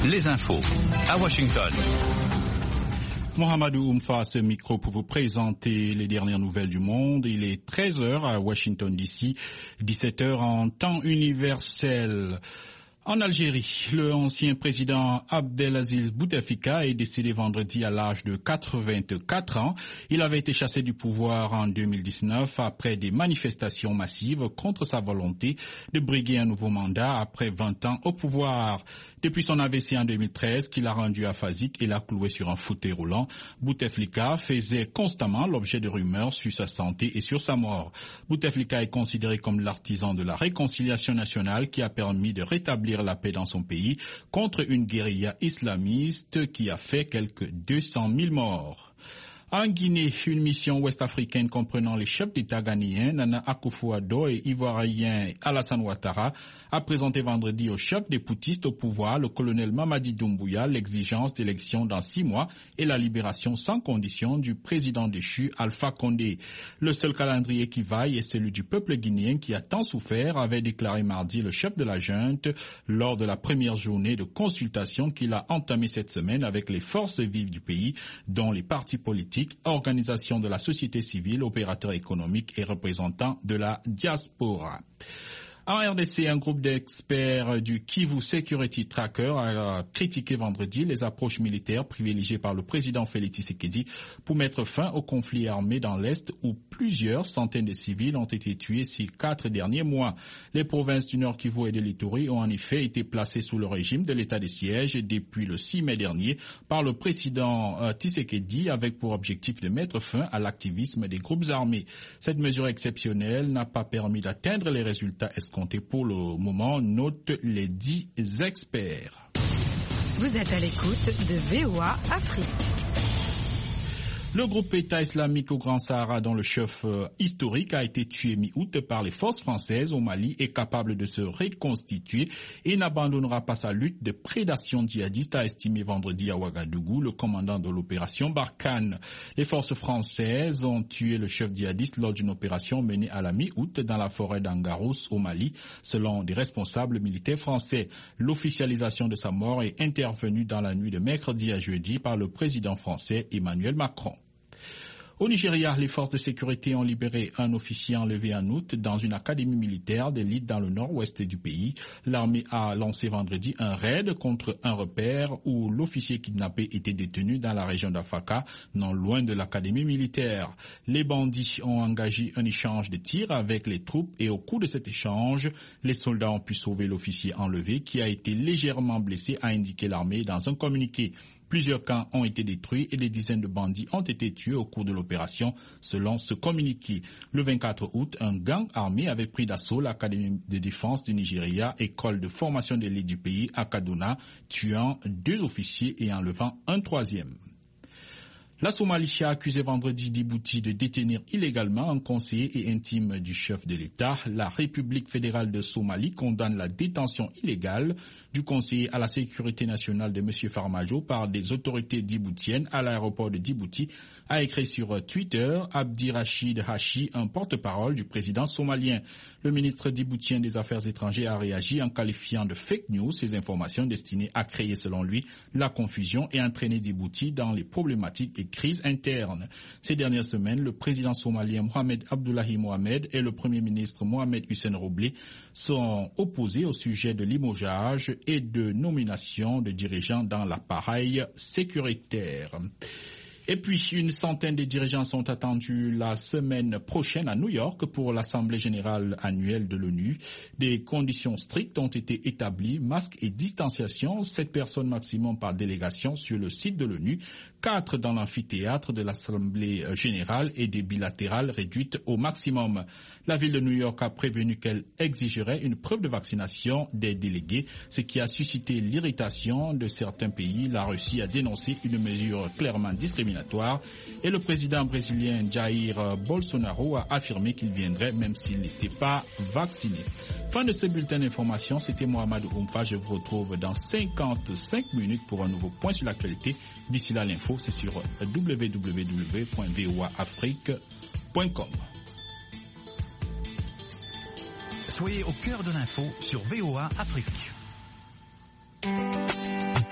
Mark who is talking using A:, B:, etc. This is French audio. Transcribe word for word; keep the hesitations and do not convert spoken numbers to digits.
A: les infos à Washington.
B: Mohamedou Oumfa à ce micro pour vous présenter les dernières nouvelles du monde. Il est treize heures à Washington D C, dix-sept heures en temps universel. En Algérie, le ancien président Abdelaziz Bouteflika est décédé vendredi à l'âge de quatre-vingt-quatre ans. Il avait été chassé du pouvoir en deux mille dix-neuf après des manifestations massives contre sa volonté de briguer un nouveau mandat après vingt ans au pouvoir. Depuis son A V C en deux mille treize, qu'il a rendu aphasique et l'a cloué sur un fauteuil roulant, Bouteflika faisait constamment l'objet de rumeurs sur sa santé et sur sa mort. Bouteflika est considéré comme l'artisan de la réconciliation nationale qui a permis de rétablir la paix dans son pays contre une guérilla islamiste qui a fait quelques deux cent mille morts. En Guinée, une mission ouest-africaine comprenant les chefs d'État ghanéens Nana Akufo-Addo et ivoirien Alassane Ouattara a présenté vendredi au chef des poutistes au pouvoir, le colonel Mamadi Doumbouya, l'exigence d'élections dans six mois et la libération sans condition du président déchu Alpha Condé. Le seul calendrier qui vaille est celui du peuple guinéen qui a tant souffert, avait déclaré mardi le chef de la junte lors de la première journée de consultation qu'il a entamée cette semaine avec les forces vives du pays, dont les partis politiques, organisations de la société civile, opérateurs économiques et représentants de la diaspora. En R D C, un groupe d'experts du Kivu Security Tracker a critiqué vendredi les approches militaires privilégiées par le président Félix Tshisekedi pour mettre fin au conflit armé dans l'Est où plusieurs centaines de civils ont été tués ces quatre derniers mois. Les provinces du Nord Kivu et de l'Ituri ont en effet été placées sous le régime de l'état de siège depuis le six mai dernier par le président euh, Tshisekedi avec pour objectif de mettre fin à l'activisme des groupes armés. Cette mesure exceptionnelle n'a pas permis d'atteindre les résultats escomptés pour le moment, notent les dix experts.
C: Vous êtes à l'écoute de V O A Afrique.
B: Le groupe État islamique au Grand Sahara, dont le chef euh, historique a été tué mi-août par les forces françaises au Mali, est capable de se reconstituer et n'abandonnera pas sa lutte de prédation djihadiste, a estimé vendredi à Ouagadougou le commandant de l'opération Barkhane. Les forces françaises ont tué le chef djihadiste lors d'une opération menée à la mi-août dans la forêt d'Angarous au Mali, selon des responsables militaires français. L'officialisation de sa mort est intervenue dans la nuit de mercredi à jeudi par le président français Emmanuel Macron. Au Nigeria, les forces de sécurité ont libéré un officier enlevé en août dans une académie militaire d'élite dans le nord-ouest du pays. L'armée a lancé vendredi un raid contre un repère où l'officier kidnappé était détenu dans la région d'Afaka, non loin de l'académie militaire. Les bandits ont engagé un échange de tirs avec les troupes et au cours de cet échange, les soldats ont pu sauver l'officier enlevé qui a été légèrement blessé, a indiqué l'armée dans un communiqué. Plusieurs camps ont été détruits et des dizaines de bandits ont été tués au cours de l'opération, selon ce communiqué. Le vingt-quatre août, un gang armé avait pris d'assaut l'Académie de défense du Nigeria, école de formation d'élite du pays à Kaduna, tuant deux officiers et enlevant un troisième. La Somalie a accusé vendredi Djibouti de détenir illégalement un conseiller et intime du chef de l'État. La République fédérale de Somalie condamne la détention illégale du conseiller à la sécurité nationale de M. Farmajo par des autorités djiboutiennes à l'aéroport de Djibouti, a écrit sur Twitter Abdi Rachid Hachi, un porte-parole du président somalien. Le ministre djiboutien des Affaires étrangères a réagi en qualifiant de fake news ces informations destinées à créer, selon lui, la confusion et entraîner Djibouti dans les problématiques et crises internes. Ces dernières semaines, le président somalien Mohamed Abdullahi Mohamed et le premier ministre Mohamed Hussein Roble sont opposés au sujet de limogeage et de nomination de dirigeants dans l'appareil sécuritaire. Et puis, une centaine de dirigeants sont attendus la semaine prochaine à New York pour l'Assemblée générale annuelle de l'ONU. Des conditions strictes ont été établies, masques et distanciation, sept personnes maximum par délégation sur le site de l'ONU, quatre dans l'amphithéâtre de l'Assemblée générale et des bilatérales réduites au maximum. La ville de New York a prévenu qu'elle exigerait une preuve de vaccination des délégués, ce qui a suscité l'irritation de certains pays. La Russie a dénoncé une mesure clairement discriminatoire et le président brésilien Jair Bolsonaro a affirmé qu'il viendrait même s'il n'était pas vacciné. Fin de ce bulletin d'information, c'était Mohamedou Oumfa. Je vous retrouve dans cinquante-cinq minutes pour un nouveau point sur l'actualité. D'ici là, l'info, c'est sur w w w point v o a afrique point com.
A: Soyez au cœur de l'info sur V O A Afrique.